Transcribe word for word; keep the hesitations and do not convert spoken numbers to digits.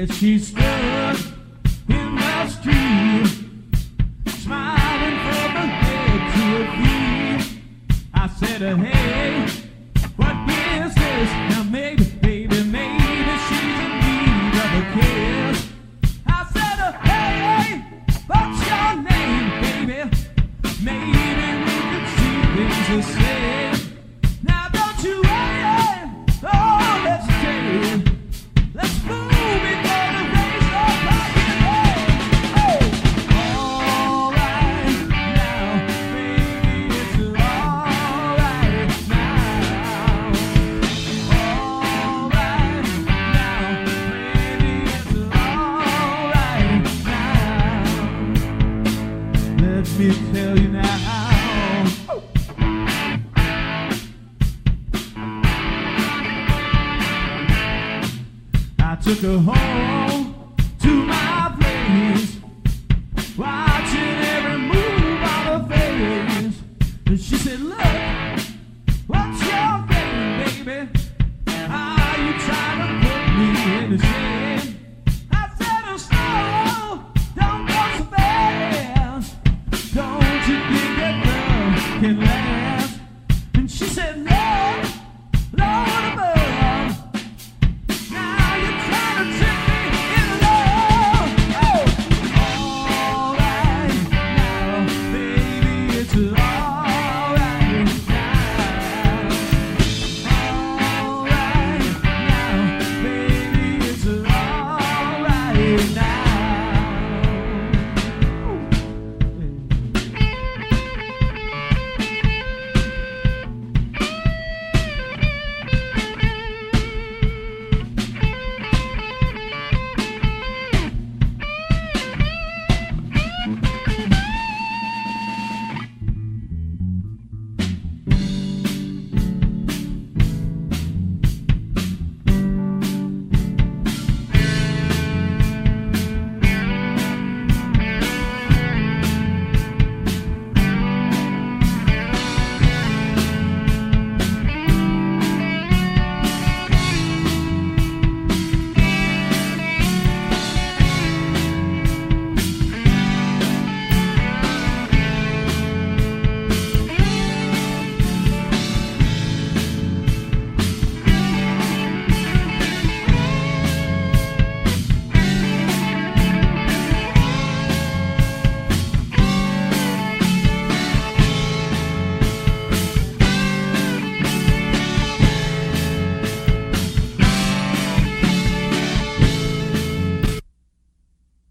As she stood in the street, smiling from her head to her feet, I said, uh, hey, what is this? Now maybe, baby, maybe she's in need of a kiss. I said, uh, hey, what's your name, baby? Maybe we could see things the same. Now don't you worry, oh, let's take, let's move it. Let me tell you now, I took her home to my place, watching every move on her face. And she said, look, what's your game, baby? Are you trying to put me in the shade?